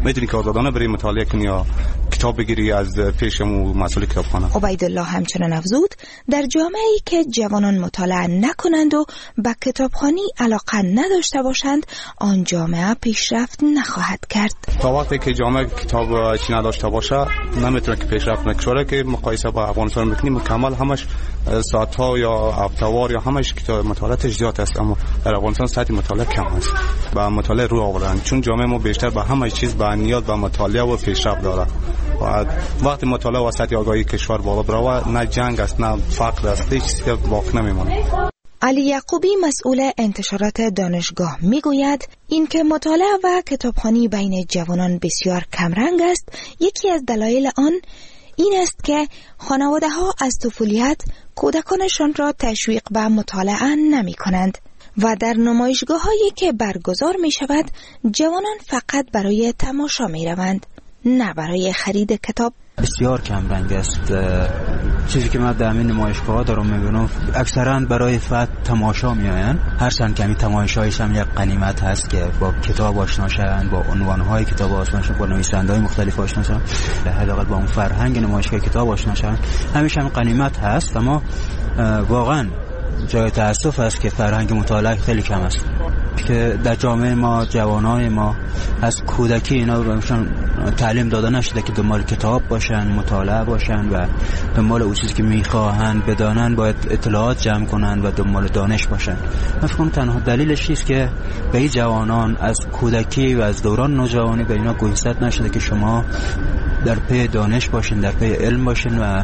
میتونی که آزادانه بری مطالعه کنی یا کتاب بگیری از پیشمو مسئول کتابخانه. عبیدالله همچنان افزود در جامعه‌ای که جوانان مطالعه نکنند و به کتابخوانی علاقه نداشته باشند آن جامعه پیشرفت نخواهد کرد. تا وقتی که جامعه کتاب چی نداشته باشه نمیتونه که پیشرفت نکنه. که مقایسه با افغانستان میکنیم مکمل همش ساعت‌ها یا هفته‌وار یا همش کتاب مطالعه زیاد است، اما در افغانستان سطح مطالعه کم است. با مطالعه رو آوردن چون جامعه ما بیشتر به همه چیز به نیاز به مطالعه و پیشرفت داره. و وقتی مطالعه و سطح آگاهی کشور بالا بره نه جنگ است نه فقر است، هیچ چیزی باقی نمیمونه. علی یعقوبی مسئول انتشارات دانشگاه میگوید اینکه مطالعه و کتابخوانی بین جوانان بسیار کمرنگ است. یکی از دلایل آن این است که خانواده‌ها از طفولیت کودکانشان را تشویق به مطالعه نمی کنند و در نمایشگاه‌هایی که برگزار می شود جوانان فقط برای تماشا می روند نه برای خرید کتاب. بسیار کم رنگ است. چیزی که من در همین نمایشگاه‌ها دارم می‌بینم اکثرا برای فقط تماشا میآیند. هر چند کمی تماشایش هم یک غنیمت هست که با کتاب آشنا شوند، با عنوان‌های کتاب آشنا شوند، با نویسنده‌های مختلف آشنا شوند، حداقل با اون فرهنگ نمایشگاه کتاب آشنا شوند. همیشه هم غنیمت هست، اما واقعا جای تأسف است که فرهنگ مطالعه خیلی کم است. که در جامعه ما جوانای ما از کودکی اینا بهشون تعلیم داده نشده که دنبال کتاب باشن، مطالعه باشن و دنبال اون چیزی که میخواهن بدانن باید اطلاعات جمع کنن و دنبال دانش باشن. من فکر کنم تنها دلیلش چیست که به این جوانان از کودکی و از دوران نوجوانی به اینا گوشزد نشده که شما در پی دانش باشین، در پی علم باشین و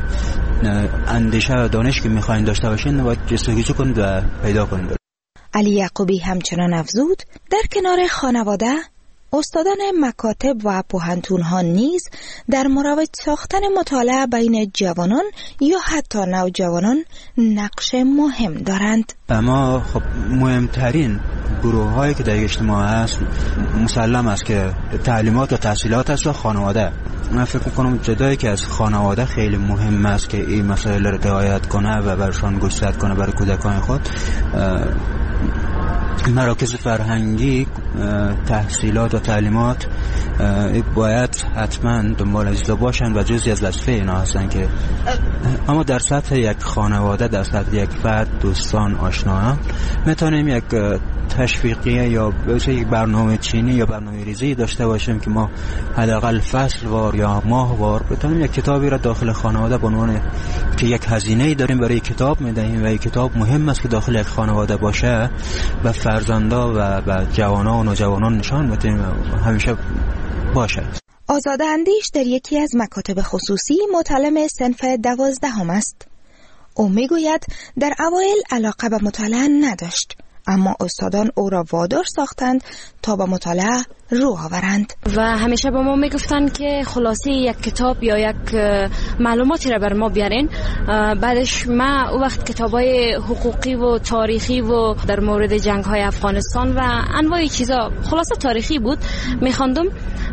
اندیشه و دانش که میخواین داشته باشین باید جستجو کنید و پیدا کنید. علی یعقوبی همچنان افزود در کنار خانواده استادان مکاتب و پوهنتون‌ها نیز در مروج ساختن مطالعه بین جوانان یا حتی نوجوانان نقش مهم دارند. اما خب مهمترین گروه‌هایی که در اجتماع هست مسلم است که تعلیمات و تحصیلات است و خانواده. من فکر می‌کنم جدایی که از خانواده خیلی مهم است که این مسائل را رعایت کنه و برشان گوشزد کنه برای کودکان خود. مراکز فرهنگی تحصیلات و تعلیمات باید حتما دنبال اجزا باشن و جزئی از وظیفه اینا هستن که اما در سطح یک خانواده، در سطح یک فرد، دوستان، آشنایان میتونیم یک تشویقیه یا یک برنامه چینی یا برنامه ریزی داشته باشیم که ما حداقل فصل وار یا ماه وار بتونیم یک کتابی را داخل خانواده به عنوان که یک هزینه‌ای داریم برای کتاب میدهیم و این کتاب مهم است که داخل یک خانواده باشه و فرزندا و جوانان و نوجوانان نشان بدیم همیشه باشه. آزاده اندیش در یکی از مکاتب خصوصی متعلم صنف 12 است. او میگوید در اوایل علاقه به مطالعه نداشت، اما استادان او را وادار ساختند تا به مطالعه رو آورند و همیشه با ما میگفتن که خلاصه یک کتاب یا یک معلوماتی را بر ما بیارین. بعدش ما او وقت کتابای حقوقی و تاریخی و در مورد جنگ‌های افغانستان و انواع چیزا خلاصه تاریخی بود میخواندم.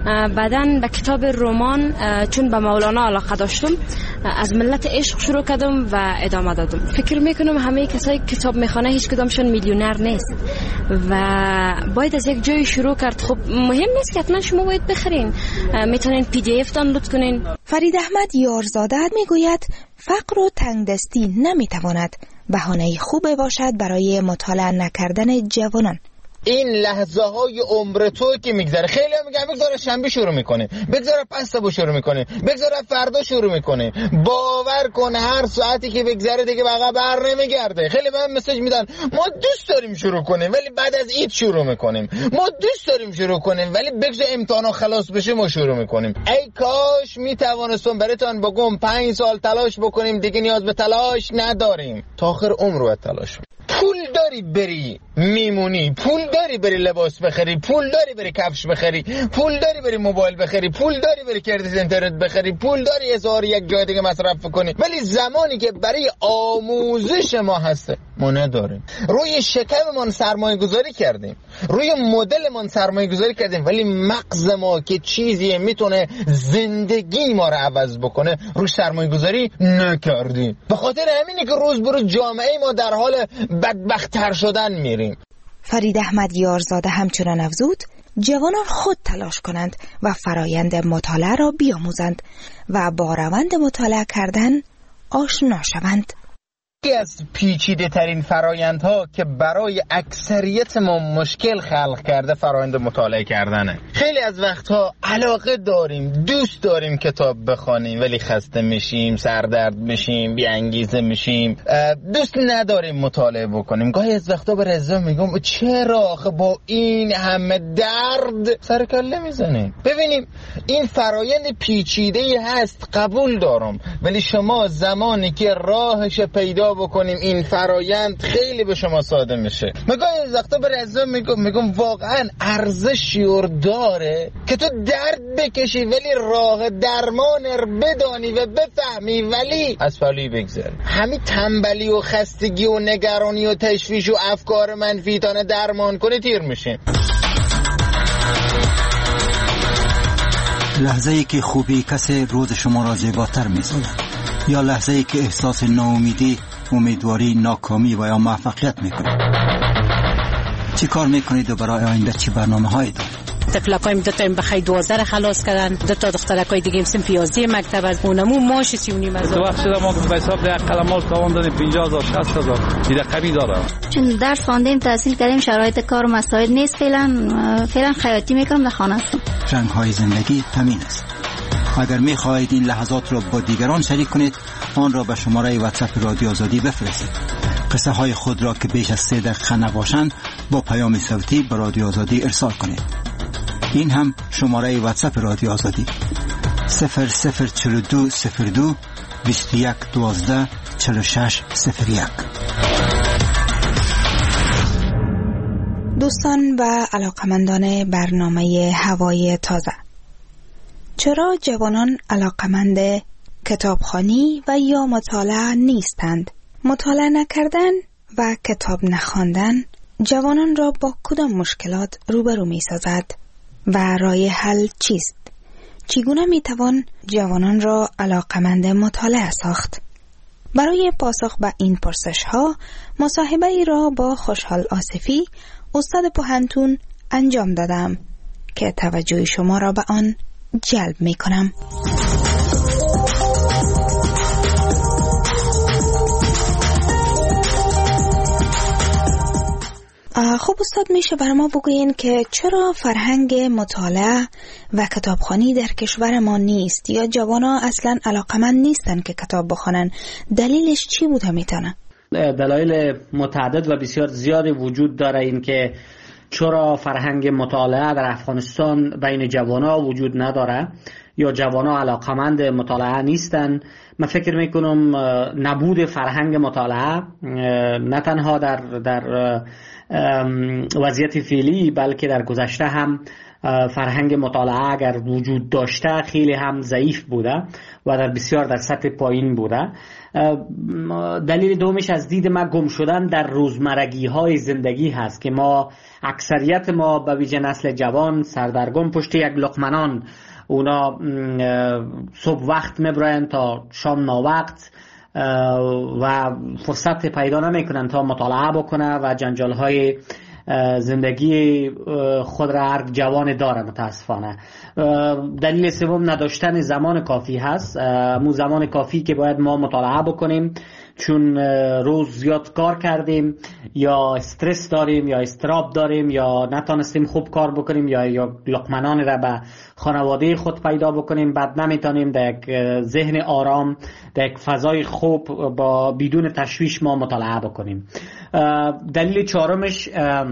بعدن به کتاب رمان چون به مولانا علاقه داشتم از ملت عشق شروع کردم و ادامه دادم. فکر میکنم همه کسایی کتاب میخوانه هیچ کدامشون میلیونر نیست و باید از یک جای شروع کرد. خب مهم نیست که حتما شما باید بخرین، میتونین PDF دانلود کنین. فرید احمد یارزاده میگوید فقر و تنگدستی نمیتواند بهانه خوبی باشد برای مطالعه نکردن جوانان. این لحظه های عمر تو که میگذره، خیلی هم میگن بگذاره شنبه شروع میکنه، بگذاره پستا شروع میکنه، بگذاره فردا شروع میکنه. باور کن هر ساعتی که بگذره دیگه بقیه بر نمیگرده. خیلی به من مسیج میدن ما دوست داریم شروع کنیم ولی بعد از عید شروع میکنیم، ما دوست داریم شروع کنیم ولی بگذار امتحانا خلاص بشه ما شروع میکنیم. ای کاش میتوانستم براتون بگم 5 سال تلاش بکنیم دیگه نیاز به تلاش نداریم، تا آخر عمر باید تلاش. پول داری بری میمونی، پول داری بری لباس بخری، پول داری بری کفش بخری، پول داری بری موبایل بخری، پول داری بری کردیت اینترنت بخری، پول داری هزار یک جای دیگه مصرف کنی. ولی زمانی که برای آموزش ما هسته ما نداریم. روی شکممون سرمایه گذاری کردیم، روی مدلمون سرمایه گذاری کردیم، ولی مغز ما که چیزی میتونه زندگی ما رو عوض بکنه روی سرمایه گذاری نکردیم. به خاطر همینه که روز به روز جامعه ما در حال بدبخت‌تر شدن میریم. فرید احمد یارزاده همچنان افزود جوانان خود تلاش کنند و فرایند مطالعه را بیاموزند و با روند مطالعه کردن آشنا شوند. یکی از پیچیده ترین فرایندها که برای اکثریت ما مشکل خلق کرده فرایند مطالعه کردنه. خیلی از وقتها علاقه داریم، دوست داریم کتاب بخونیم، ولی خسته میشیم، سردرد میشیم، بی انگیزه میشیم، دوست نداریم مطالعه بکنیم. گاهی از وقتا به رضا میگم چرا آخه با این همه درد سر کله میزنیم؟ ببینیم این فرایند پیچیده‌ای هست، قبول دارم، ولی شما زمانی که راهش پیدا بکنیم این فرایند خیلی به شما ساده میشه. مگه از وقتا به رضا میگم واقعا ارزشی داره که تو درد بکشی ولی راه درمان بدانی و بفهمی ولی از پلوی بگذر. همین تنبلی و خستگی و نگرانی و تشویش و افکار منفی تانه درمان کنی تیر میشین. لحظه ای که خوبی کسی روز شما را زیباتر می‌سازد، یا لحظه ای که احساس ناامیدی، امیدواری، ناکامی و یا موفقیت میکنید. چی کار میکنید و برای آینده چی برنامه‌هایی دارید؟ طفلکایم دو تا بخای 12 خلاص کردن، دو تا دخترکای دیگه سن 11 مکتب از اونمو ماش 39 از تو وقت ما به حساب ده قلماش تاوان دادیم 50000 60000 دیگه کمی داره. چون درس خواندیم تحصیل کردیم شرایط کار مساعد نیست، فعلا خیاطی میکنم در خانه هستم. رنگ‌های زندگی همین است. اگر می‌خواهید این لحظات را با دیگران شریک کنید، آن را به شماره واتساپ رادیو آزادی بفرستید. قصه های خود را که بیش از 3 دقیقه نباشند با پیام صوتی به رادیو آزادی ارسال کنید. این هم شماره واتساپ رادیو آزادی 004202 2112 4601. دوستان و علاقمندان برنامه هوای تازه، چرا جوانان علاقمند کتابخوانی و یا مطالعه نیستند؟ مطالعه نکردن و کتاب نخواندن جوانان را با کدام مشکلات روبرو می سازد و راه حل چیست؟ چگونه می توان جوانان را علاقمند مطالعه ساخت؟ برای پاسخ به این پرسش ها مصاحبه ای را با خوشحال آصفی استاد پوهنتون انجام دادم که توجه شما را به آن جلب می کنم. خب استاد، میشه برای ما بگوین که چرا فرهنگ مطالعه و کتابخوانی در کشور ما نیست یا جوانا اصلا علاقمند نیستن که کتاب بخونن؟ دلیلش چی بوده میتونه؟ دلایل متعدد و بسیار زیادی وجود داره این که چرا فرهنگ مطالعه در افغانستان بین جوانا وجود نداره یا جوانا علاقمند مطالعه نیستن. من فکر میکنم نبود فرهنگ مطالعه نه تنها در وضعیت فعلی بلکه در گذشته هم فرهنگ مطالعه اگر وجود داشته خیلی هم ضعیف بوده و در سطح پایین بوده. دلیل دومش از دید ما گم شدن در روزمرگی های زندگی هست که اکثریت ما به ویژه نسل جوان سردرگم پشت یک لقمنان، اونا صبح وقت میبرن تا شام ناوقت و فرصت پیدا نمیکنن تا مطالعه بکنه و جنجال های زندگی خود را هر جوان داره متاسفانه. دلیل سوم نداشتن زمان کافی هست، مو زمان کافی که باید ما مطالعه بکنیم، چون روز زیاد کار کردیم یا استرس داریم یا استراب داریم یا نتانستیم خوب کار بکنیم یا لقمنان را به خانواده خود پیدا بکنیم، بعد نمیتونیم در یک ذهن آرام در یک فضای خوب با بدون تشویش ما مطالعه بکنیم. دلیل چهارمش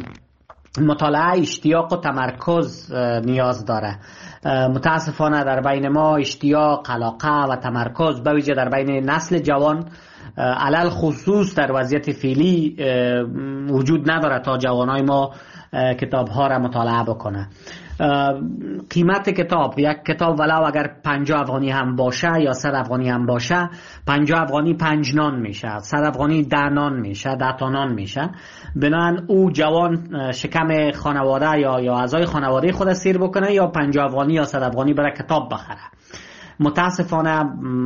مطالعه اشتیاق و تمرکز نیاز داره. متاسفانه در بین ما اشتیاق، علاقه و تمرکز به ویژه در بین نسل جوان علل خصوص در وضعیت فعلی وجود نداره تا جوانای ما کتاب ها را مطالعه بکنه. قیمت کتاب، یک کتاب ولو اگر 50 افغانی هم باشه یا 100 افغانی هم باشه، 50 افغانی 5 نان میشه، 100 افغانی 10 نان میشه، 10 تا نان میشه. بنابراین او جوان شکم خانواده یا اعضای خانواده خود سیر بکنه یا 50 افغانی یا 100 افغانی برای کتاب بخره. متاسفانه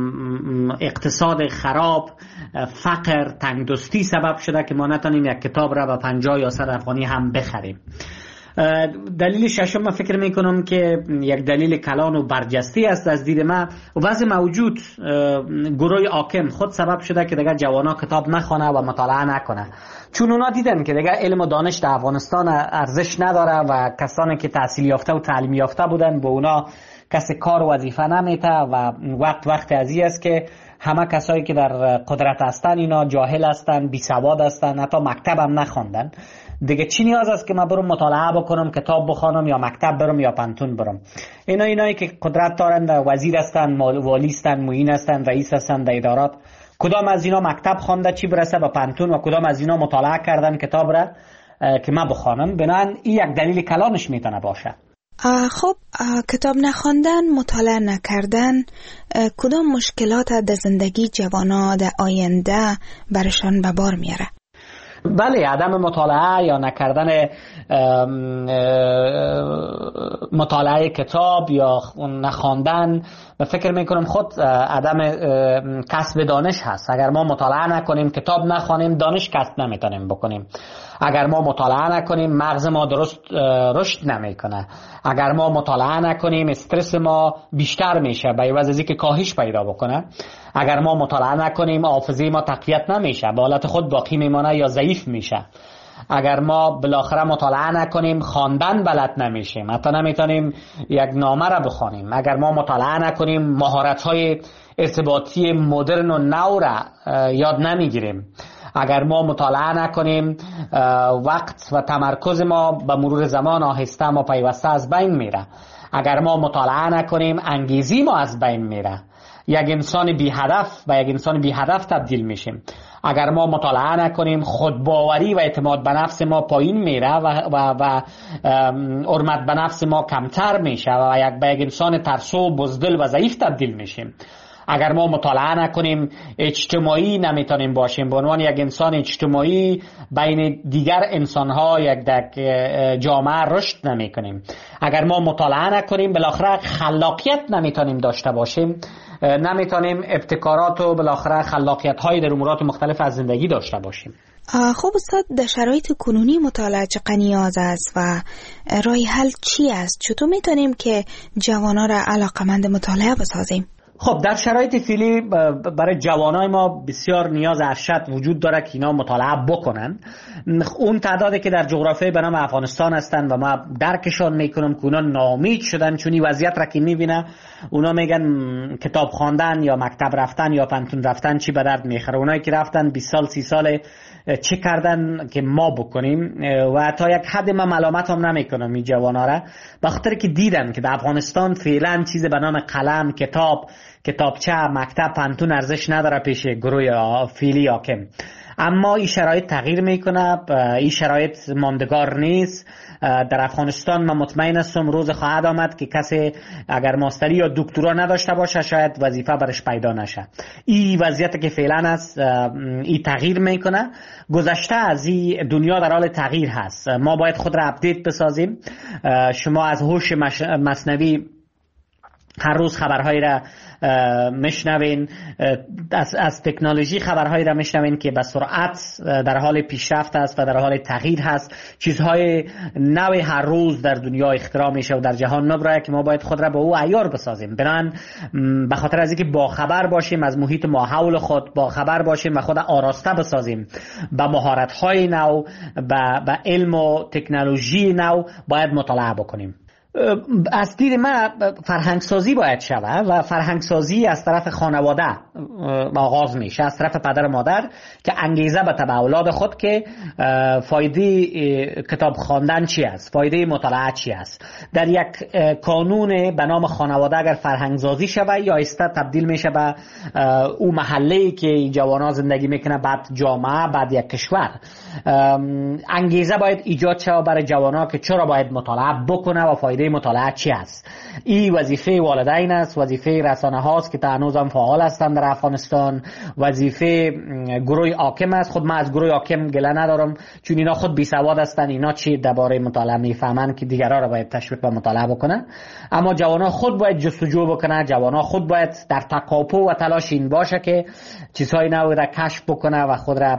اقتصاد خراب، فقر، تنگدستی سبب شده که ما نتونیم یک کتاب را به 50 یا 100 افغانی هم بخریم. دلیل ششم من فکر میکنم که یک دلیل کلان و برجسته است از دید من. وضع موجود گروه حاکم خود سبب شده که دیگه جوانا کتاب نخونه و مطالعه نکنه، چون اونا دیدن که دیگه علم و دانش در افغانستان ارزش نداره و کسانی که تحصیل یافته و تعلیم یافته بودن به اونا کسی کار و وظیفه نمیده و وقت ازی است که همه کسایی که در قدرت هستن اینا جاهل هستن، بی سواد هستن، حتی مکتب هم نخوندن. دیگه چی نیاز است که من برم مطالعه بکنم، کتاب بخونم یا مکتب برم یا پانتون برم؟ اینایی که قدرت دارن، وزیر هستن، والی هستن، معین هستن، رئیس هستن در ادارات، کدام از اینا مکتب خوانده چی برسه به پانتون و کدام از اینا مطالعه کردن کتاب را که من بخونم؟ بنابراین این یک دلیل کلانش میتونه باشه. خب کتاب نخواندن، مطالعه نکردن کدام مشکلات در زندگی جوانا در آینده برشان به بار میاره؟ بله، عدم مطالعه یا نکردن مطالعه کتاب یا نخواندن، من فکر میکنم خود عدم کسب دانش هست. اگر ما مطالعه نکنیم، کتاب نخوانیم، دانش کسب نمیتونیم بکنیم. اگر ما مطالعه نکنیم، مغز ما درست رشد نمیکنه. اگر ما مطالعه نکنیم، استرس ما بیشتر میشه به عوض از اینکه کاهش پیدا بکنه. اگر ما مطالعه نکنیم، حافظه ما تقویت نمیشه، به حالت خود باقی میمونه یا ضعیف میشه. اگر ما بالاخره مطالعه نکنیم، خواندن بلد نمیشیم، حتی نمیتونیم یک نامه را بخوانیم. اگر ما مطالعه نکنیم، مهارت‌های ارتباطی مدرن و نو را یاد نمیگیریم. اگر ما مطالعه نکنیم، وقت و تمرکز ما به مرور زمان آهسته ما پیوسته از بین میره. اگر ما مطالعه نکنیم، انگیزی ما از بین میره. یک انسان بی هدف به یک انسان بی هدف تبدیل میشیم. اگر ما مطالعه نکنیم، خودباوری و اعتماد به نفس ما پایین میره و حرمت به نفس ما کمتر میشه و به یک انسان ترسو، بزدل و ضعیف تبدیل میشیم. اگر ما مطالعه نکنیم، اجتماعی نمیتونیم باشیم. به عنوان یک انسان اجتماعی بین دیگر انسانها یک جامعه رشد نمیکنیم. اگر ما مطالعه نکنیم، بالاخره خلاقیت نمیتونیم داشته باشیم، نمیتونیم ابتکارات و بالاخره خلاقیت های در امورات مختلف از زندگی داشته باشیم. خب استاد، در شرایط کنونی مطالعه چقدر نیاز است و راه حل چی است؟ چطور میتونیم که جوانان را علاقمند مطالعه بسازیم؟ خب در شرایط فعلی برای جوانای ما بسیار نیاز ارشد وجود داره که اینا مطالعه بکنن. اون تعدادی که در جغرافیای به نام افغانستان هستن و ما درکشان میکنم که اونا ناامید شدن، چون این وضعیت را که میبینه اونا میگن کتاب خواندن یا مکتب رفتن یا پانتون رفتن چی به درد میخوره. اونایی که رفتن 20 سال 30 سال چه کردن که ما بکنیم؟ و تا یک حد من ملامت هم نمیکنم این جوانا را، به خاطر که دیدن که در افغانستان فعلا چیز به نام قلم، کتابچه، مکتب، پانتون ارزش نداره پیش گروه فعلی حاکم. اما این شرایط تغییر میکنه، این شرایط ماندگار نیست. در افغانستان من مطمئن هستم روز خواهد آمد که کسی اگر ماستری یا دکترا نداشته باشه شاید وظیفه برش پیدا نشه. این وضعیتی که فعلا است این تغییر میکنه. گذشته از این دنیا در حال تغییر هست. ما باید خود را اپدیت بسازیم. شما از هوش مصنوعی هر روز خبرهایی را میشنوین، از تکنولوژی خبرهایی را میشنوین که به سرعت در حال پیشرفت است و در حال تغییر هست. چیزهای نوی هر روز در دنیا اختراع میشه و در جهان نو که ما باید خود را به او عیار بسازیم. بنابراین به خاطر از اینکه با خبر باشیم از محیط ما حول خود، با خبر باشیم و خود آراسته بسازیم به مهارت‌های نو، به علم و تکنولوژی نو، باید مطالعه بکنیم. از دید من فرهنگسازی باید شود و فرهنگسازی از طرف خانواده آغاز میشه، از طرف پدر و مادر که انگیزه به تبع اولاد خود که فایده کتاب خواندن چی است، فایده مطالعه چی است. در یک کانون به نام خانواده اگر فرهنگسازی شود یا ایستا تبدیل میشه به او محله‌ای که جوانان زندگی میکنه، بعد جامعه، بعد یک کشور. انگیزه باید ایجاد شود برای جوانان که چرا باید مطالعه بکنه و فایده مطالعه چی است. این وظیفه والدین است، وظیفه رسانه هاست که هنوز هم فعال هستند در برای افغانستان، وظیفه گروه حاکم است. خود من از گروه حاکم گله ندارم، چون اینا خود بی سواد هستن، اینا چی درباره مطالعه میفهمن که دیگران را باید تشویق به مطالعه بکنن. اما جوانان خود باید جستجو بکنن، جوانان خود باید در تکاپو و تلاش این باشه که چیزهای نو را کشف بکنه و خود را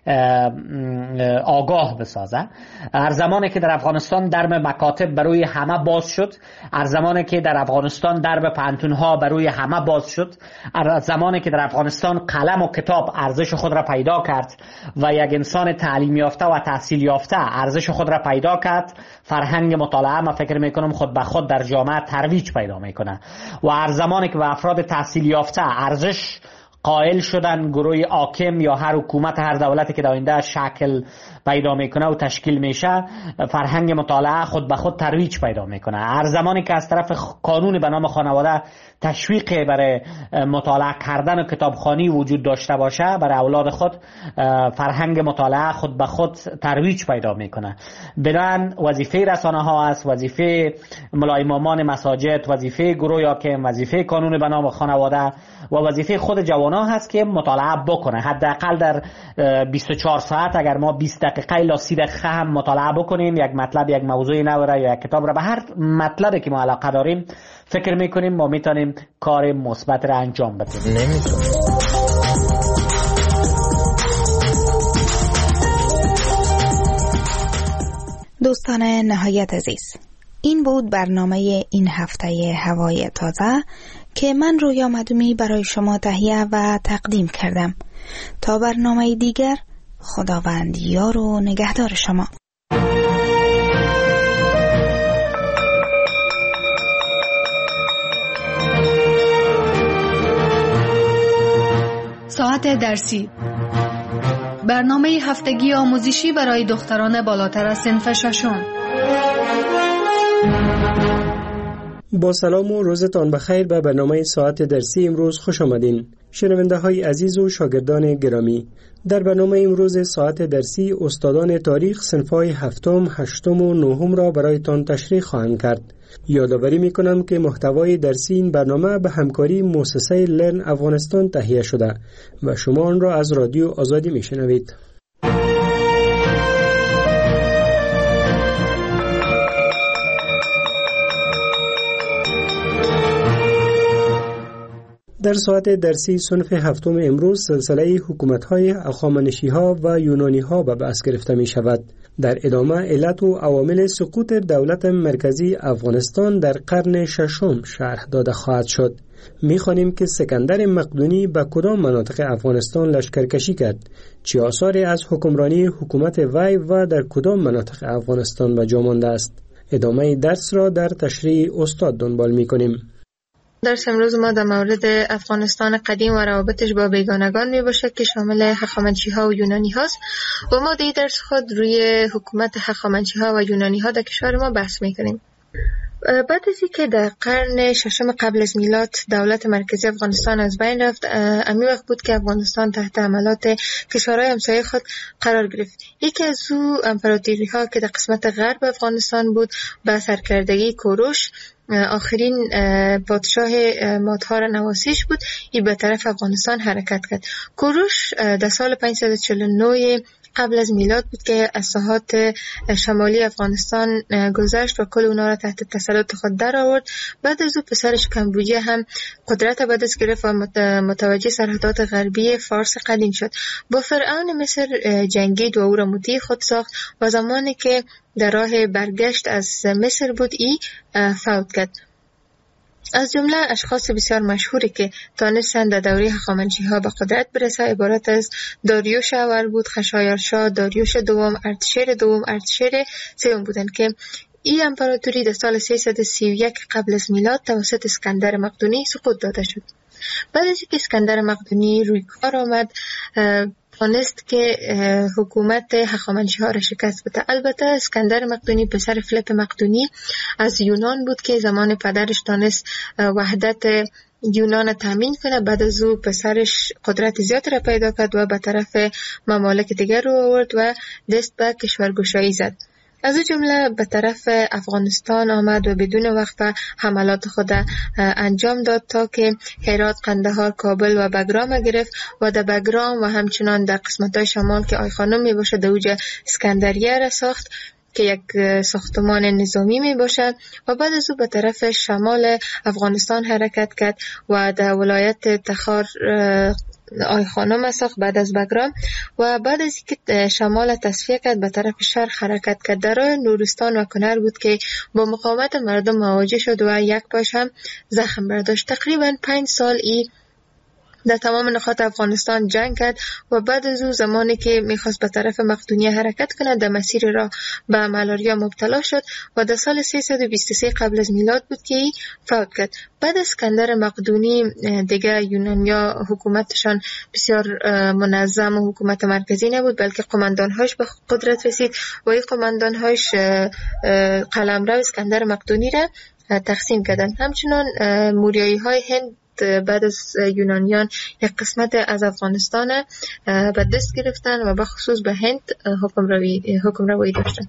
آگاه بسازه. هر زمانی که در افغانستان درب مکاتب بروی همه باز شد، هر زمانی که در افغانستان درب پانتون‌ها بروی همه باز شد، هر زمانی که در افغانستان قلم و کتاب ارزش خود را پیدا کرد و یک انسان تعلیم یافته و تحصیل یافته ارزش خود را پیدا کرد، فرهنگ مطالعه ما فکر میکنم خود به خود در جامعه ترویج پیدا میکنه. و هر زمانی که به افراد تحصیل یافته ارزش قائل شدن، گروه حاکم یا هر حکومت هر دولتی که در آینده شکل پیدا میکنه و تشکیل میشه، فرهنگ مطالعه خود به خود ترویج پیدا میکنه. هر زمانی که از طرف قانون به نام خانواده تشویق برای مطالعه کردن و کتابخوانی وجود داشته باشه برای اولاد خود، فرهنگ مطالعه خود به خود ترویج پیدا میکنه. بنابراین وظیفه رسانه ها است، وظیفه ملا امامان مساجد، وظیفه گروه حاکم، وظیفه قانون به نام خانواده و وظیفه خود جوانان هست که مطالعه بکنه. حداقل در 24 ساعت اگر ما 20 دقیقه الی 30 دقیقه هم مطالعه بکنیم، یک مطلب، یک موضوع نو را یا یک کتاب را، به هر مطلبی که ما علاقه داریم فکر میکنیم ما میتونیم کار مثبت را انجام بدیم. دوستان نهایت عزیز، این بود برنامه این هفته هوای تازه که من رویا مدومی برای شما تهیه و تقدیم کردم. تا برنامه دیگر، خداوند یار و نگهدار شما. ساعت درسی، برنامه هفتگی آموزشی برای دختران بالاتر از صنف ششم. با سلام و روزتان بخیر به برنامه ساعت درسی امروز خوش آمدین. شنونده های عزیز و شاگردان گرامی، در برنامه امروز ساعت درسی استادان تاریخ صنف‌های هفتم، هشتم و نهم را برایتان تشریح خواهند کرد. یادآوری می‌کنم که محتوای درسی این برنامه به همکاری مؤسسه لرن افغانستان تهیه شده و شما آن را از رادیو آزادی می‌شنوید. در ساعت درسی صنف هفتم امروز سلسله حکومت‌های هخامنشی‌ها و یونانی‌ها به بحث گرفته می‌شود. در ادامه علت و عوامل سقوط دولت مرکزی افغانستان در قرن ششم شرح داده خواهد شد. می‌خوانیم که اسکندر مقدونی به کدام مناطق افغانستان لشکرکشی کرد، چه آثاری از حکمرانی حکومت وی و در کدام مناطق افغانستان به جا مانده است. ادامه درس را در تشریح استاد دنبال می‌کنیم. درس امروز ما در مورد افغانستان قدیم و روابطش با بیگانگان می باشد که شامل هخامنشی ها و یونانی هاست و ما در درس خود روی حکومت هخامنشی ها و یونانی ها در کشور ما بحث می کنیم. بعد از اینکه در قرن ششم قبل از میلاد دولت مرکزی افغانستان از بین رفت، امی وقت بود که افغانستان تحت حملات کشورهای همسایه خود قرار گرفت. یکی از او امپراتوری ها که در قسمت غرب افغانستان بود به سرکردگی کوروش، آخرین پادشاه مادها نواسیش بود، این به طرف افغانستان حرکت کرد. کوروش در سال 549 قبل از میلاد بود که از ساحات شمالی افغانستان گذشت و کل اونا را تحت تسلط خود در آورد. بعد از او پسرش کمبوجیه هم قدرت به دست گرفت و متوجه سرحدات غربی فارس قدیم شد. با فرعون مصر جنگید و او را مطیع خود ساخت و زمانی که در راه برگشت از مصر بود ای فوت کرد. از جمله اشخاص بسیار مشهوری که تانستند در دوره هخامنشی‌ها به قدرت برسه عبارت از داریوش اول بود، خشایارشا، داریوش دوم، ارتشیر دوم، ارتشیر سوم بودند که این امپراتوری در سال 331 قبل از میلاد توسط اسکندر مقدونی سقوط داده شد. بعد از اینکه اسکندر مقدونی روی کار آمد، تانست که حکومت هخامنشی‌ها را شکست بده. البته اسکندر مقدونی پسر فلیپ مقدونی از یونان بود که زمان پدرش تانست وحدت یونان تامین کنه. بعد از او پسرش قدرت زیاد را پیدا کرد و به طرف ممالک دیگر رو آورد و دست به کشورگشایی زد. از این جمله به طرف افغانستان آمد و بدون وقفه حملات خود انجام داد تا که هرات، قندهار، کابل و بگرام گرفت و در بگرام و همچنان در قسمت‌های شمال که آی خانم می باشه در اوج اسکندریه را ساخت که یک ساختمان نظامی می باشد و بعد از او به طرف شمال افغانستان حرکت کرد و در ولایت تخار آی خانم ساخت بعد از بگرام و بعد از اینکه شمال تصفیه کرد به طرف شرق حرکت کرد. در راه نورستان و کنر بود که با مقاومت مردم مواجه شد و یک پاش هم زخم برداشت. تقریبا 5 سال در تمام نقاط افغانستان جنگ کرد و بعد از او زمانی که میخواست به طرف مقدونیه حرکت کنه در مسیر راه به ملاریا مبتلا شد و در سال 323 قبل از میلاد بود که فوت کرد. بعد از اسکندر مقدونی دیگه یونانیا حکومتشان بسیار منظم و حکومت مرکزی نبود، بلکه قماندانهاش به قدرت رسید و این قماندانهاش قلمرو اسکندر مقدونی را تقسیم کردند. همچنان موریایی های هند بعد از یونانیان یک قسمت از افغانستان به دست گرفتن و به خصوص به هند حکم روایی داشتن.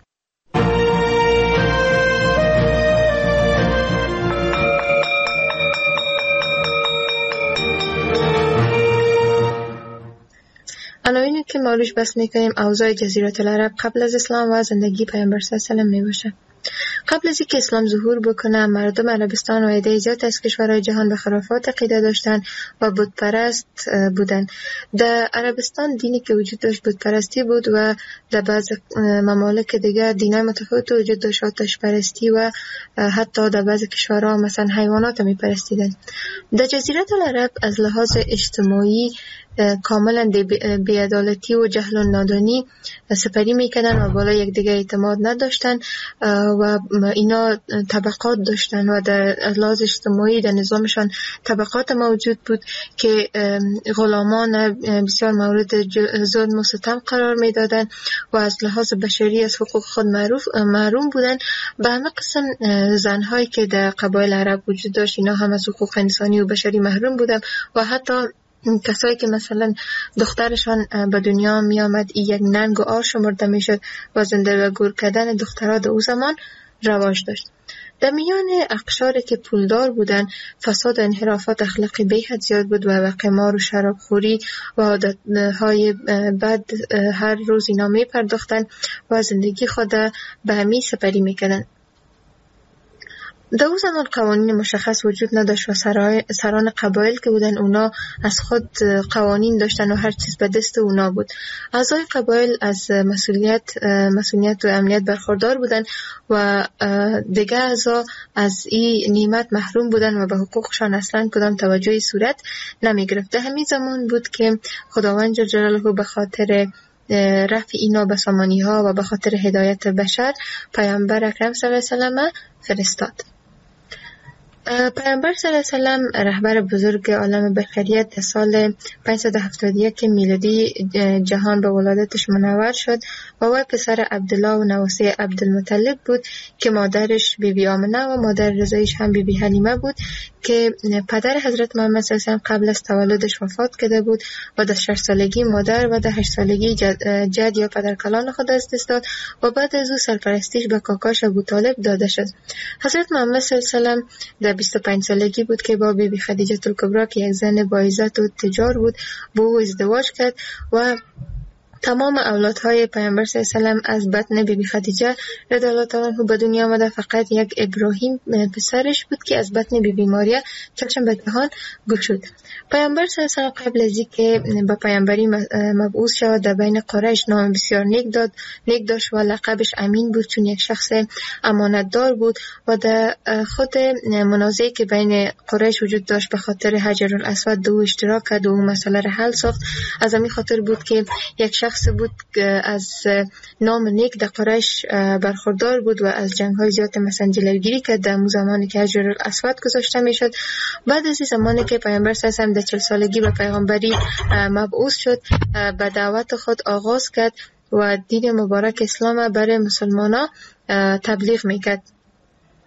عناوینی که ما روش بحث میکنیم اوضاع جزیره العرب قبل از اسلام و زندگی پیامبر صلی الله علیه و آله می باشه. قبل از اینکه اسلام ظهور بکنه مردم عربستان و عده زیاد از کشورهای جهان به خرافات عقیده داشتن و بت پرست بودن. در عربستان دینی که وجود داشت بت پرستی بود و در بعض ممالک دیگه دینای متفاوت وجود داشت، آتش پرستی و حتی در بعض کشورها مثلا حیوانات می پرستیدن. در جزیره العرب از لحاظ اجتماعی کاملا بی‌عدالتی و جهل و نادانی سپری میکردن و بالا یک دیگه اعتماد نداشتن و اینا طبقات داشتن و در لحاظ اجتماعی در نظامشان طبقات موجود بود که غلامان بسیار مورد ظلم و ستم قرار میدادن و از لحاظ بشری از حقوق خود محروم بودن. به همه قسم زنهایی که در قبایل عرب وجود داشت اینا هم از حقوق انسانی و بشری محروم بودن و حتی کسایی که مثلا دخترشان به دنیا می آمد یک ننگ و آر شمرده می شد و زنده و گور کردن دخترها در او زمان رواج داشت. در میان اقشاری که پولدار بودن فساد و انحرافات اخلاقی به حد زیاد بود و قمار و شرابخوری و عادتهای بد هر روز اینا می پرداختن و زندگی خود به همی سپری می کردن. در اون زمان قوانین مشخص وجود نداشت و سران قبایل که بودن اونا از خود قوانین داشتن و هر چیز به دست اونا بود. اعضای قبایل از مسئولیت و امنیت برخوردار بودن و دیگه اعضا از این نعمت محروم بودن و به حقوقشان اصلا کدام توجهی صورت نمی گرفت. همین زمان بود که خداوند جل جلاله به خاطر رفع اینا به سامانی ها و به خاطر هدایت بشر پیامبر اکرم صلی الله علیه و سلم فرستاد. پیامبر صلی الله علیه و سلم رهبر بزرگ عالم بشریت در سال 571 میلادی جهان به ولادتش منور شد و وی پسر عبدالله و نواسه عبدالمطلب بود که مادرش بیبی آمنه و مادر رضایش هم بیبی حلیمه بود که پدر حضرت محمد صلی الله علیه و قبل از تولدش وفات کرده بود و در 6 سالگی مادر و در 8 سالگی جد یا پدرکلان خود از دست داد و بعد از او سرپرستیش به کاکاش ابوطالب داده شد. حضرت محمد صلی الله علیه و در 25 سالگی بود که با بیبی خدیجه الکبری که یک زن با عزت و تجار بود با او ازدواج کرد و تمام اولادهای پیامبر صلی الله علیه و از بطن بیبی خدیجه رضی الله تعالی عنها به دنیا آمده. فقط یک ابراهیم پسرش بود که از بطن بیبی ماریا چشم به جهان گشود. پیامبر صلی الله علیه و قبل از اینکه به پیامبری مبعوث شود در بین قریش نام بسیار نیک داشت و لقبش امین بود چون یک شخص امانتدار بود و در خود منازعی که بین قریش وجود داشت به خاطر حجر الاسود دو اشتراک کرد و اون مسئله را حل ساخت. از همین خاطر بود که یک شخص بود که از نام نیک در قریش برخوردار بود و از جنگ‌های زیاد مثلا جلوگیری کرد در زمانی که حجر الاسود گذاشته میشد. بعد از این زمانی که پیامبر صلی الله علیه و در 40 سالگی به پیغمبری مبعوث شد به دعوت خود آغاز کرد و دین مبارک اسلام برای مسلمانان تبلیغ میکرد.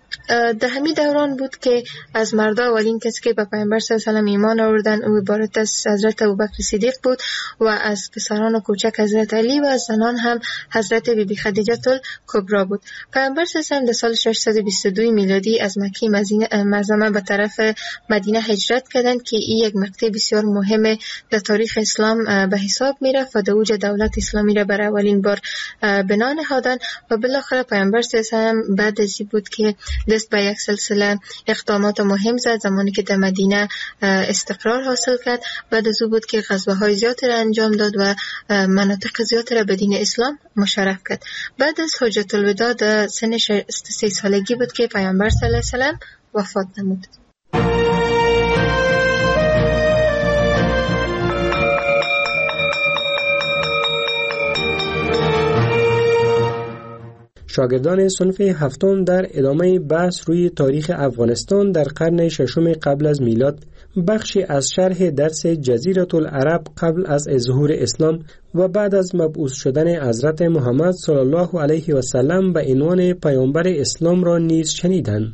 در همین دوران بود که از مردا اولین کسی که به پیامبر صلی الله علیه و آله ایمان آوردن او عبارت از حضرت ابوبکر صدیق بود و از پسران و کوچک حضرت علی و از زنان هم حضرت بیبی خدیجه الکبری بود. پیامبر صلی الله علیه و آله در سال 622 میلادی از مکه معظمه به طرف مدینه هجرت کردند که این یک مقطع بسیار مهم در تاریخ اسلام به حساب میرفت و در اوج دولت اسلامی را برای اولین بار بنا نهادند و بالاخره پیامبر صلی الله علیه و آله بعد از این بود که دست به یک سلسله اقدامات مهم زد. زمانی که در مدینه استقرار حاصل کرد، بعد از او بود که غزوه‌های زیادی را انجام داد و مناطق زیادی را به دین اسلام مشرف کرد. بعد از حجت الوداع در سن 63 سالگی بود که پیامبر صلی الله علیه و آله وفات نمود. شاگردان صنف هفتم در ادامه بحث روی تاریخ افغانستان در قرن ششم قبل از میلاد بخشی از شرح درس جزیره العرب قبل از ظهور اسلام و بعد از مبعوث شدن حضرت محمد صلی الله علیه و سلم به عنوان پیامبر اسلام را نیز شنیدند.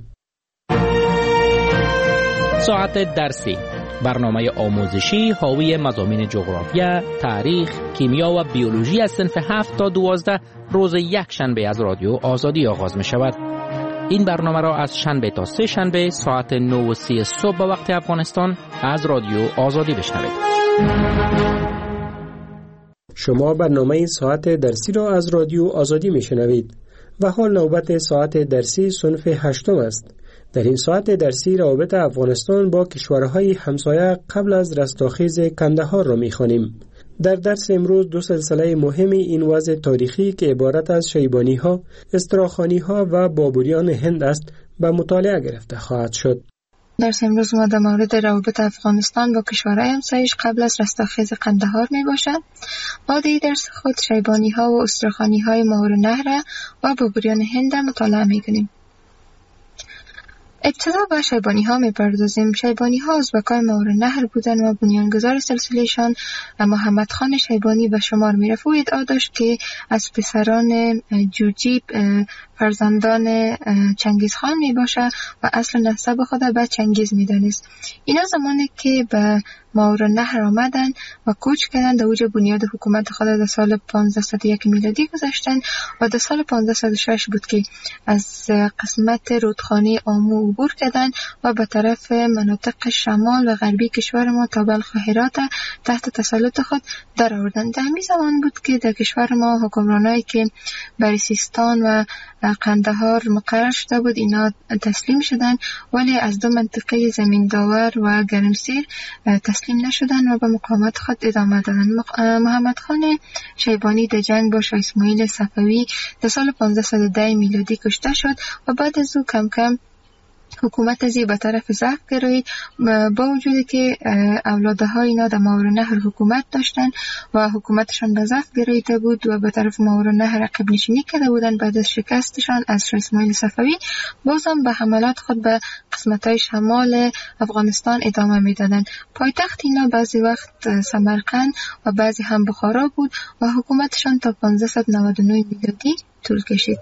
ساعت درسی، برنامه آموزشی حاوی مضامین جغرافیا، تاریخ، کیمیا و بیولوژی از صنف 7 تا 12 روز یک شنبه از رادیو آزادی آغاز می شود. این برنامه را از شنبه تا سه شنبه ساعت 9:30 صبح به وقت افغانستان از رادیو آزادی بشنوید. شما برنامه ساعت درسی را از رادیو آزادی می شنوید و حال نوبت ساعت درسی صنف 8 است. در این ساعت درسی روابط افغانستان با کشورهای همسایه قبل از رستاخیز کندهار را می‌خوانیم. در درس امروز دو سلسله مهم این وضع تاریخی که عبارت از شیبانی‌ها، استراخانی‌ها و بابریان هند است به مطالعه گرفته خواهد شد. درس امروز ما در مورد روابط افغانستان با کشورهای همسایش قبل از رستاخیز قندهار می باشد. ما در درس خود شیبانی‌ها و استراخانی‌های ماهور نهر و بابریان هند مطالعه می‌کنیم. ابتدا به شیبانی ها می پردازیم. شیبانی ها ازبکای ماهور نهر بودن و بنیانگذار سلسلهشان محمد خان شیبانی به شمار می رفت. او ادعا داشت که از پسران جوجیب فرزندان چنگیز خان می باشه و اصل نسب خود به چنگیز می دانست. اینا زمانی که به ماهور نهر آمدن و کوچ کردن در اوج بنیاد حکومت خود در سال 1501 میلادی گذاشتن و در سال 1506 بود که از قسمت رودخانه آمو عبور کردن و به طرف مناطق شمال و غربی کشور ما تا بلخ و هرات تحت تسلط خود در آوردن. در همین زمان بود که در کشور ما حکمرانایی که بر سیستان و قندهار مقرر شده بود اینا تسلیم شدن، ولی از دو منطقه زمین داور و گرمسیر تسلیم نشدن و به مقاومت خود ادامه دادن. محمد خان شیبانی در جنگ با شاه اسماعیل صفوی در سال 1510 میلادی کشته شد و بعد از او کم کم حکومت ازی به طرف ضعف گرایید، با وجودی که اولادهای اینا در ماهور نهر حکومت داشتن و حکومتشان به ضعف گراییده بود و به طرف ماهور نهر عقب نشینی کرده بودن. بعد از شکستشان از شاه اسماعیل صفوی بازم به حملات خود به قسمت‌های شمال افغانستان ادامه میدادند. پایتخت اینا بعضی وقت سمرقند و بعضی هم بخارا بود و حکومتشان تا 1599 میلادی طول کشید.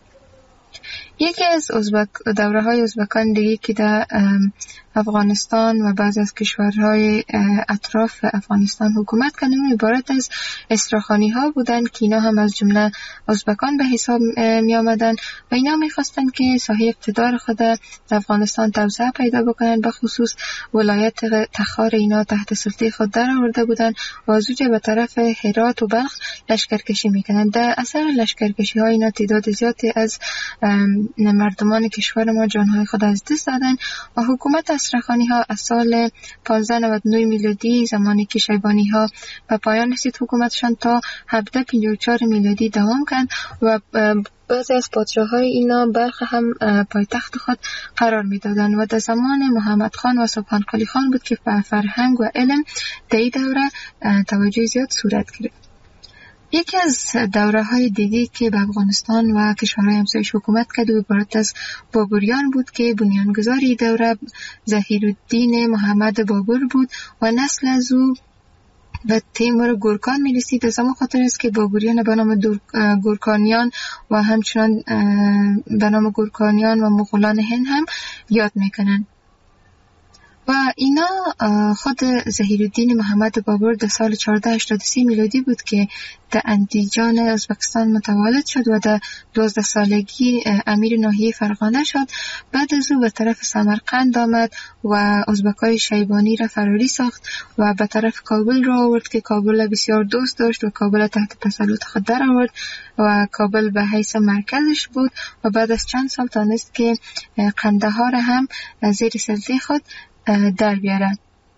یکی از دوره‌های ازبکان دیگه که در افغانستان و بعض از کشورهای اطراف افغانستان حکومت کردن عبارت از استراخانی ها بودند که اینا هم از جمله ازبکان به حساب می آمدن و اینا می خواستند که ساحه اقتدار خود در افغانستان توسعه پیدا بکنند. به خصوص ولایت تخار اینا تحت سلطه خود در آورده بودند و از اونجا به طرف هرات و بلخ لشکرکشی می کنند. در اثر لشکرکشی ها اینا تعداد زیادی از مردمان کشور ما جانهای خود از دست دادند و حکومت استراخانی ها از سال 1599 میلادی زمانی که شیبانی ها به پایان رسید حکومتشان تا 1754 میلادی دوام کرد و بعضی از پادشاه‌های اینا بلخ هم پایتخت خود قرار می‌دادند و در زمان محمد خان و سبحان قلی خان بود که به فرهنگ و علم در این دوره توجه زیاد صورت گرفت. یکی از دوره‌های دیگه که به افغانستان و کشورهای همسایش حکومت کرد و عبارت از بابریان بود که بنیانگذار دوره ظهیرالدین محمد بابر بود و نسل از او به تیمور گورکان می رسید. از همون خاطر است که بابریان به نام گورکانیان و همچنان به نام گورکانیان و مغولان هند هم یاد میکنن. و اینا خود ظهیرالدین محمد بابر در سال 1483 میلادی بود که در اندیجان ازبکستان متولد شد و در 12 سالگی امیر ناحیه فرغانه شد. بعد از او به طرف سمرقند آمد و ازبکای شیبانی را فراری ساخت و به طرف کابل را آورد که کابل بسیار دوست داشت و کابل تحت تسلط خود در آورد و کابل به حیث مرکزش بود و بعد از چند سال تانست که قندهار هم زیر سلطه خود در بیاره.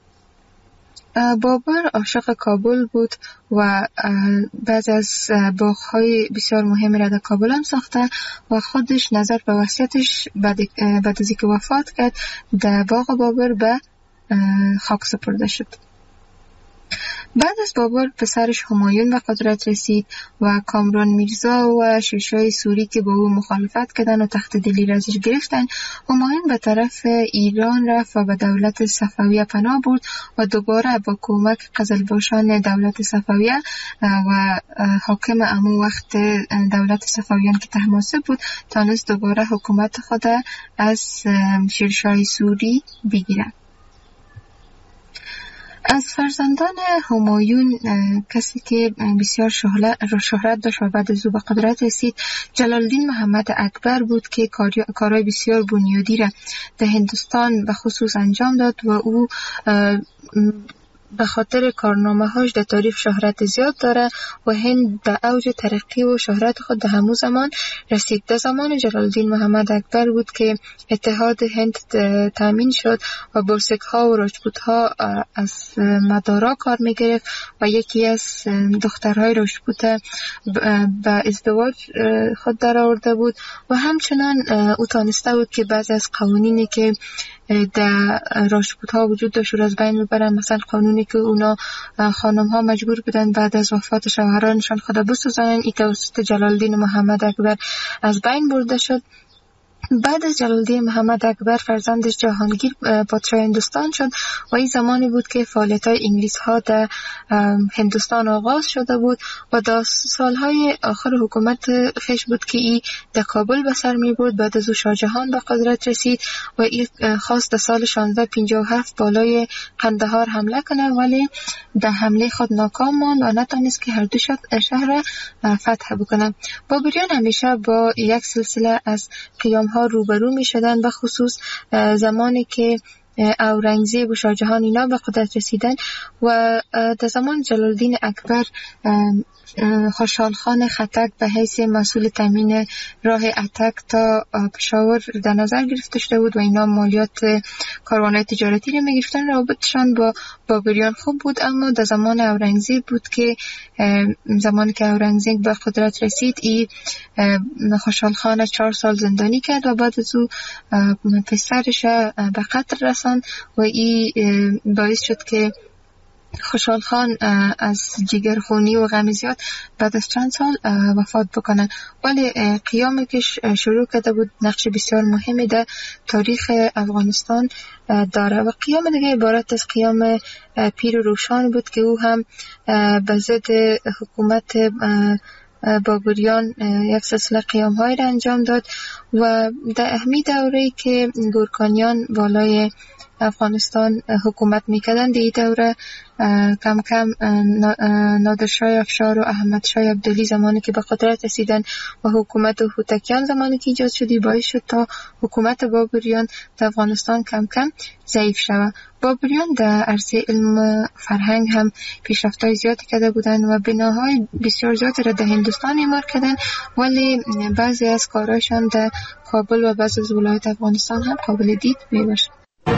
بابر عاشق کابل بود و بعض از باغ‌های بسیار مهم را در کابل هم ساخته و خودش نظر به وصیتش بعد از اینکه وفات کرد در باغ بابر به خاک سپرده شد. بعد از بابر پسرش همایون به قدرت رسید و کامران میرزا و شیرشاه سوری که با او مخالفت کردن و تخت دلی را ازش گرفتن. همایون به طرف ایران رفت و به دولت صفویه پناه برد و دوباره با کمک قزلباشان دولت صفویه و حاکم امو وقت دولت صفویان که طهماسب بود تانست دوباره حکومت خود از شیرشاه سوری بگیرد. از فرزندان همایون کسی که بسیار شهرت داشت و بعد از او به قدرت رسید جلالالدین محمد اکبر بود که کارهای بسیار بنیادی را در هندوستان به خصوص انجام داد و او به خاطر کارنامه‌هاش در تاریخ شهرت زیاد داره و هند در اوج ترقی و شهرت خود در همون زمان رسید. در زمان جلالالدین محمد اکبر بود که اتحاد هند تامین شد و برسک‌ها و راجپوت‌ها از مدارا کار می‌گرفت و یکی از دخترهای راجپوت به ازدواج خود در آورده بود و همچنان او تانسته بود که بعضی از قوانینی که در راجپوت ها وجود داشت رو از بین ببرن. مثلا قانونی که اونا خانم ها مجبور بودن بعد از وفات شوهرانشان خود بسوزانن، این توسط جلالالدین محمد اکبر از بین برده شد. بعد از جلالالدین محمد اکبر فرزندش جهانگیر پادشاه هندوستان شد و این زمانی بود که فعالیت‌های انگلیس ها در هندوستان آغاز شده بود و در سالهای آخر حکومت خش بود که این در کابل به سر می برد. بعد از او شاهجهان به قدرت رسید و این خواست در سال 1657 بالای قندهار حمله کنه ولی در حمله خود ناکام ماند و نتونست که هر دو شهر فتح بکنه. بابریان همیشه با یک سلسله از قیام ها روبرو می شدن و خصوص زمانی که اورنگزیب و شاهجهان اینا به قدرت رسیدن و در زمان جلالالدین اکبر خوشحال خان خټک به حیث مسئول تامین راه اتک تا پشاور در نظر گرفته شده بود و اینا مالیات کاروان‌های تجارتی رو می‌گرفتن. رابطشان با بابریان خوب بود، اما در زمان اورنگزیب بود که زمانی که اورنگزیب به قدرت رسید این خوشحال خان 4 سال زندانی کرد و بعد از او پسرش به قتل رساند و این باعث شد که خوشحال خان از جگرخونی و غم زیاد بعد از چند سال وفات بکنه. ولی قیامی که شروع کرده بود نقش بسیار مهمی در تاریخ افغانستان داره و قیام دیگه عبارت از قیام پیر روشان بود که او هم به ضد حکومت بابریان یک سلسله قیام‌هایی را انجام داد و در اهمی دوره‌ای که گورکانیان بالای افغانستان حکومت میکردن در این دوره کم کم نادرشاه افشار و احمدشاه عبدالی زمانی که به قدرت رسیدن و حکومت هوتکیان زمانی که ایجاد شد باعث شد تا حکومت بابریان در افغانستان کم کم ضعیف شود. بابریان در عرصه علم فرهنگ هم پیشرفت‌های زیادی کرده بودند و بناهای بسیار زیادی را در هندوستان اعمار کردند ولی بعضی از کارهاشان در کابل و بعضی از ولایات افغانستان هم قابل دید میباشد.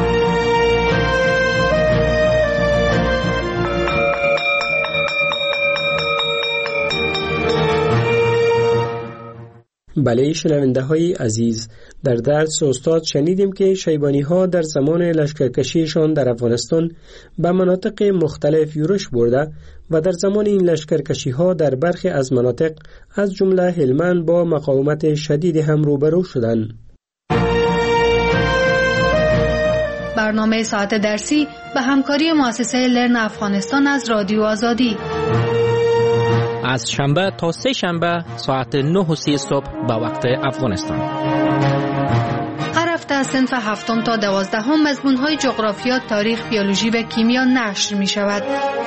بله شنونده های عزیز، در درس استاد شنیدیم که شیبانی ها در زمان لشکرکشیشان در افغانستان به مناطق مختلف یورش برده و در زمان این لشکرکشی ها در برخی از مناطق از جمله هلمند با مقاومت شدید هم روبرو شدند. برنامه ساعت درسی به همکاری مؤسسه لرن افغانستان از رادیو آزادی. از شنبه تا سه شنبه ساعت 9:30 صبح به وقت افغانستان. هر هفته از صنف 7 تا 12 مضمون‌های جغرافیا، تاریخ، بیولوژی و کیمیا نشر می شود.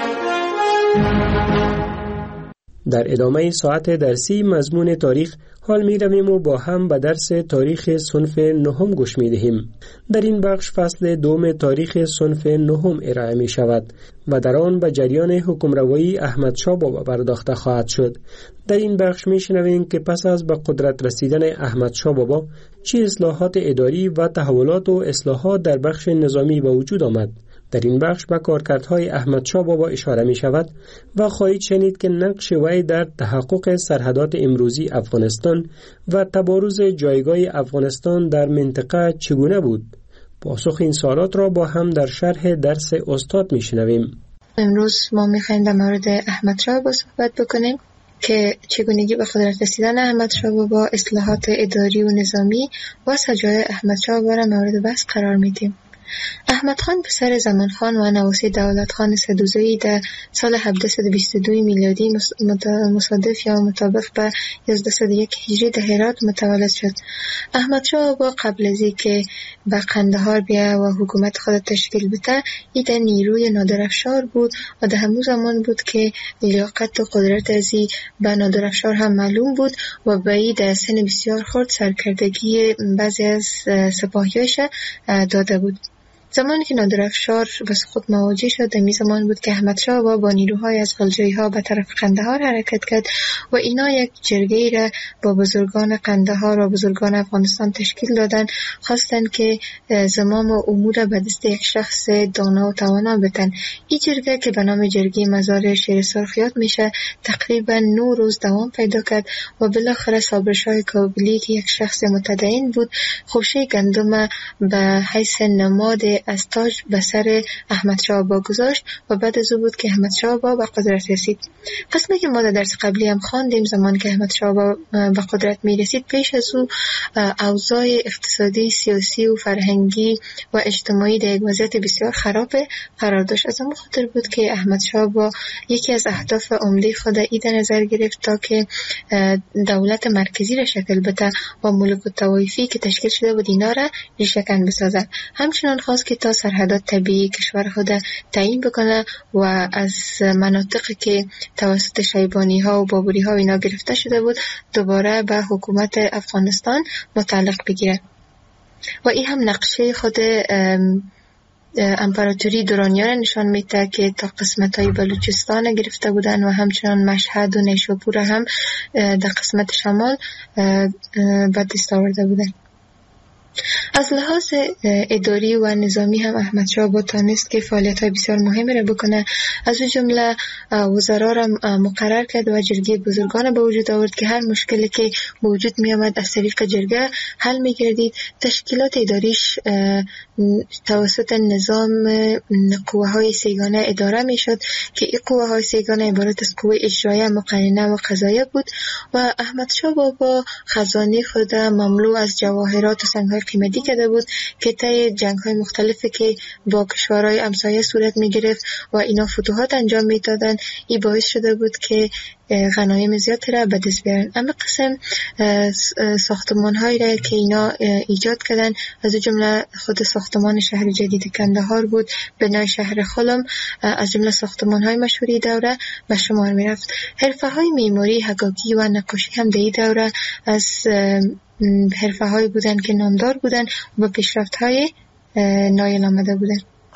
در ادامه ساعت درسی مضمون تاریخ حال می رویم و با هم به درس تاریخ صنف 9 گوش می دهیم. در این بخش فصل دوم تاریخ صنف 9 ارائه می شود و در آن به جریان حکمروایی احمد شاه بابا پرداخته خواهد شد. در این بخش می شنویم که پس از به قدرت رسیدن احمد شاه بابا چه اصلاحات اداری و تحولات و اصلاحات در بخش نظامی به وجود آمد. در این بخش به کارکردهای احمد شاه بابا اشاره می شود و خواهید شنید که نقش وی در تحقق سرحدات امروزی افغانستان و تبارز جایگاه افغانستان در منطقه چگونه بود. پاسخ این سوالات را با هم در شرح درس استاد می شنویم. امروز ما می خواهیم در مورد احمد شاه بابا صحبت بکنیم که چگونگی به قدرت رسیدن احمد شاه بابا، اصلاحات اداری و نظامی و سجای احمد شاه بابا را مورد بحث قرار میدیم. احمد خان پسر زمان خان و نواسی دولت خان سدوزایی در سال 1722 میلادی مصادف یا مطابق به 1101 هجری در هرات متولد شد. احمد شاه بابا قبل از اینکه به قندهار بیا و حکومت خود تشکیل بده، ای در نیروی نادرافشار بود و در همون زمان بود که لیاقت و قدرت ازی به نادرافشار هم معلوم بود و به ای در سن بسیار خرد سرکردگی بعضی از سپاهیاش داده بود. زمانی که نادرافشار به سقوط مواجه شد، در می زمان بود که احمد شاه با نیروهای از غلجایی ها به طرف قندهار حرکت کرد و اینا یک جرگه‌ای را با بزرگان قندهار و بزرگان افغانستان تشکیل دادن، خواستند که زمام و امور به دست یک شخص دانا و توانا بدن. این جرگه که به نام جرگه مزار شیر سرخ یاد میشه تقریبا 9 روز دوام پیدا کرد و بالاخره صابرشاه کابلی که یک شخص متدین بود خوشه گندم به حیث نماد از تاج به سر احمد شاه بابا گذاشت و بعد از او بود که احمد شاه بابا به قدرت رسید. قسمی که ما در درس قبلی هم خواندیم، زمان که احمد شاه بابا به قدرت می رسید، پیش از او اوضاع اقتصادی، سیاسی و فرهنگی و اجتماعی در یک وضعیت بسیار خراب قرار داشت. از اون خاطر بود که احمد شاه بابا یکی از اهداف عمده خود ای در نظر گرفت تا که دولت مرکزی را شکل بده و ملوک الطوایفی که تشکیل شده بود اینا را ریشه‌کن بسازد. همچنان خواست که تا سرحدات طبیعی کشور خود تعیین بکنه و از مناطقی که توسط شیبانی ها و بابری ها اینا گرفته شده بود دوباره به حکومت افغانستان متعلق بگیره. و این هم نقشه خود امپراتوری دورانیان را نشان میده که تا قسمت های بلوچستان گرفته بودن و همچنان مشهد و نیشابور هم در قسمت شمال به دست آورده بودن. از لحاظ اداری و نظامی هم احمد شاه بابا تانست که فعالیت‌های بسیار مهمی را بکنه. از جمله وزرا را مقرر کرد و جرگه بزرگان به وجود آورد که هر مشکلی که به وجود می آمد از طریق جرگه حل می گردید. تشکیلات اداریش توسط نظام قوه‌های سیگانه اداره می شد که این قوه‌های سیگانه عبارت از قوه اجرایه، مقننه و قضاییه بود و احمد شاه بابا خزانه خود مملو از جواهرات و سنگ‌های قیمتی کرده بود که طی جنگ‌های مختلفی که با کشورهای همسایه صورت می‌گرفت و اینا فتوحات انجام می‌دادن، این باعث شده بود که غنایم زیادی را به دست بیارن. اما قسم ساختمان‌هایی را که اینا ایجاد کردن، از جمله خود ساختمان شهر جدید کندهار بود، بنای شهر خلم، از جمله ساختمان‌های مشهوری دوره به شمار می‌رفت. حرفه‌های معماری، حکاکی و نقاشی هم در این دوره از حرفه‌هایی بودن که نامدار بودن و پیشرفت‌های نایل آمده بودن.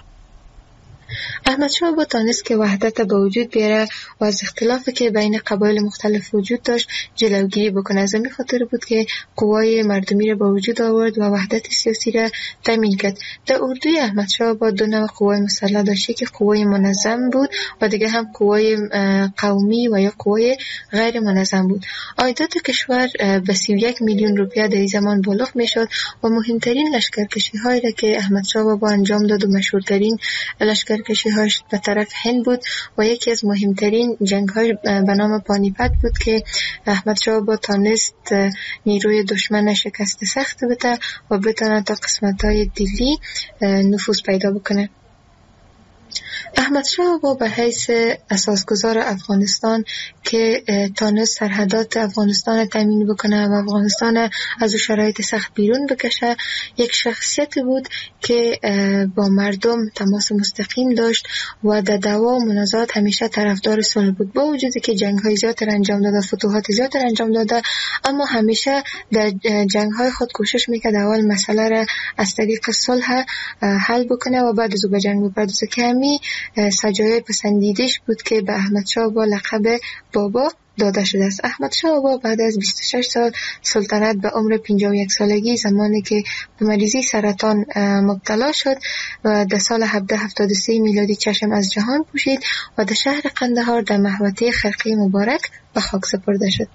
احمد شاه بابا تانست که وحدت به وجود بیاره و از اختلافی که بین قبایل مختلف وجود داشت جلوگیری بکنه. از همین خاطر بود که قوای مردمی را به وجود آورد و وحدت سیاسی را تامین کرد. در اردوی احمد شاه بابا دو نوع قوای مسلح داشت، که قوای منظم بود و دیگه هم قوای قومی و یا قوای غیر منظم بود. عایدات کشور به 31 میلیون روپیه در این زمان بالغ میشد و مهمترین لشکرکشی‌هایی را که احمد شاه بابا انجام داد و مشهورترین لشکرکشی هاش به طرف هند بود و یکی از مهمترین جنگ های به نام پانیپت بود که احمد شاه بابا تانست نیروی دشمن شکست سخت بده و بتونه تا قسمت های دلی نفوذ پیدا بکنه. احمد شاه بابا به حیث اساسگزار افغانستان که تانست سرحدات افغانستان تامین بکنه و افغانستان از او شرایط سخت بیرون بکشه، یک شخصیت بود که با مردم تماس مستقیم داشت و در دعوا و منازعات همیشه طرفدار صلح بود. با وجودی که جنگ‌های زیاد انجام داده، فتوحات زیاد انجام داده، اما همیشه در جنگ‌های خود کوشش میکرد اول مسئله را از طریق صلح حل بکنه و بعد از او به جنگ بپردازه که همین سجایای پسندیدش بود که به احمد شاه با لقب بابا داده شده است. احمد شاه بابا بعد از 26 سال سلطنت به عمر 51 سالگی، زمانی که به مریضی سرطان مبتلا شد و در سال 1773 میلادی چشم از جهان پوشید و در شهر قندهار در محوطه خرقه مبارک به خاک سپرده شد.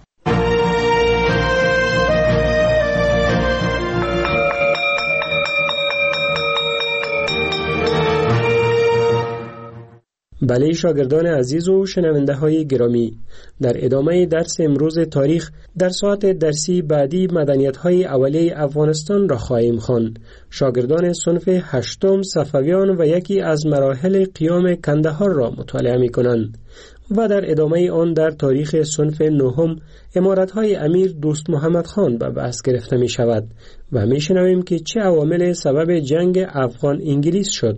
بله شاگردان عزیز و شنونده های گرامی، در ادامه درس امروز تاریخ در ساعت درسی بعدی مدنیت های اولیه افغانستان را خواهیم خواند. شاگردان صنف 8 صفویان و یکی از مراحل قیام کندهار را مطالعه می کنند و در ادامه آن در تاریخ صنف 9 امارت های امیر دوست محمد خان به بحث گرفته می شود و می شنویم که چه عوامل سبب جنگ افغان انگلیس شد.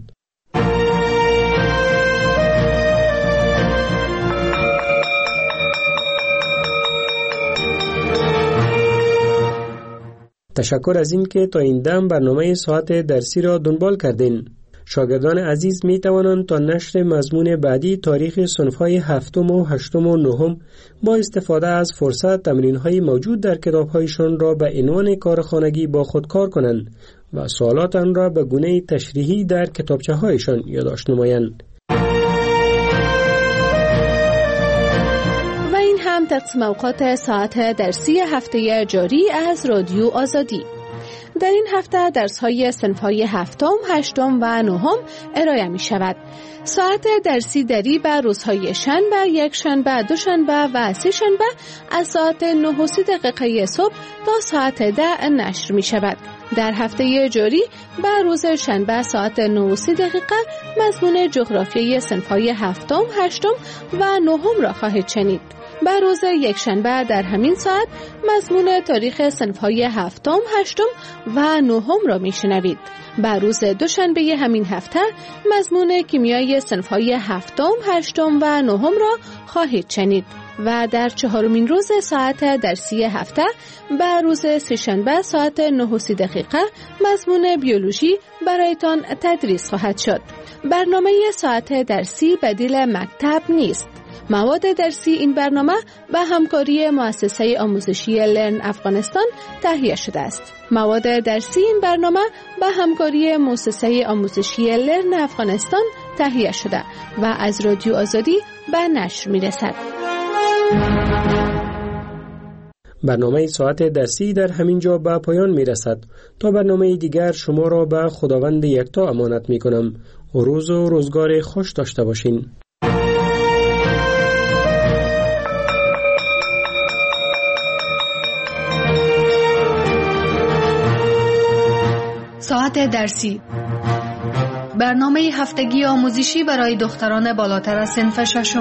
تشکر از این که تا این دم برنامه ساعت درسی را دنبال کردین. شاگردان عزیز می توانند تا نشر مضمون بعدی تاریخ صنف‌های 7 و 8 و 9 با استفاده از فرصت تمرین‌های موجود در کتاب‌هایشان را به عنوان کارخانگی با خود کار کنند و سوالات آن را به گونه تشریحی در کتابچه‌هایشان یادداشت نمایند. هم تقسیم اوقات ساعت درسی هفته جاری از رادیو آزادی. در این هفته درس‌های صنف‌های 7، 8 و 9 ارائه می شود. ساعت درسی دری به روزهای شنبه، یک شنبه، دوشنبه و سه شنبه از ساعت 9:30 صبح تا ساعت 10 نشر می شود. در هفته جاری به روز شنبه ساعت 9:30 مضمون جغرافیای صنف‌های 7، 8 و 9 را خواهید شنید. به روز یک شنبه در همین ساعت مضمون تاریخ صنف‌های 7، 8 و 9 را میشنوید. به روز دوشنبه همین هفته مضمون کیمیای صنف‌های 7، 8 و 9 را خواهید شنید و در چهارمین روز ساعت درسی هفته به روز سه‌شنبه ساعت 9:30 مضمون بیولوژی برایتان تدریس خواهد شد. برنامه ساعت درسی بدیل مکتب نیست. مواد درسی این برنامه به همکاری مؤسسه آموزشی لرن افغانستان تهیه شده است. مواد درسی این برنامه به همکاری مؤسسه آموزشی لرن افغانستان تهیه شده و از رادیو آزادی به نشر می رسد. برنامه ساعت درسی در همین جا به پایان می رسد. تا برنامه دیگر شما را به خداوند یکتا امانت می کنم. روز و روزگار خوش داشته باشین. ساعت درسی، برنامه هفتگی آموزشی برای دختران بالاتر از صنف 6.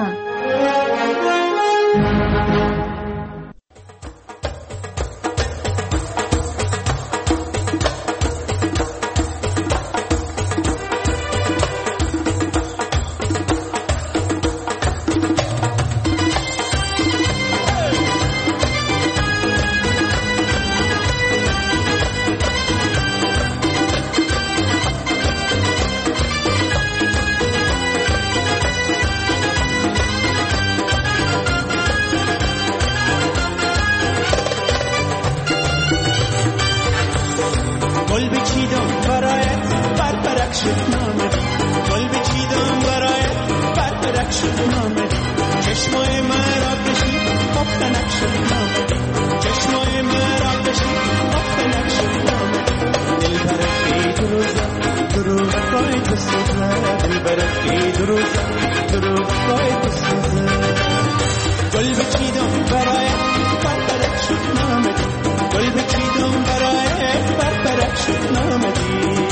دل برای دروغای بسوزه گل بچیدم برای برپرک شد نامدی گل بچیدم برای برپرک شد نامدی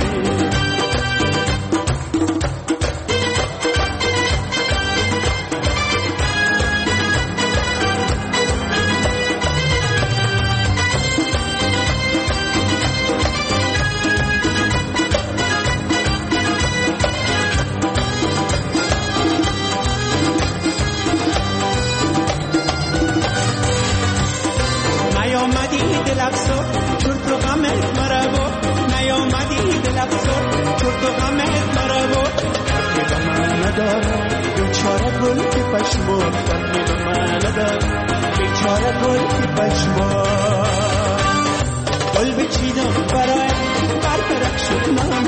بیچاره گل که پشمون فرقی به من ندار بیچاره گل که پشمون گل بچیدم برای برپرک شد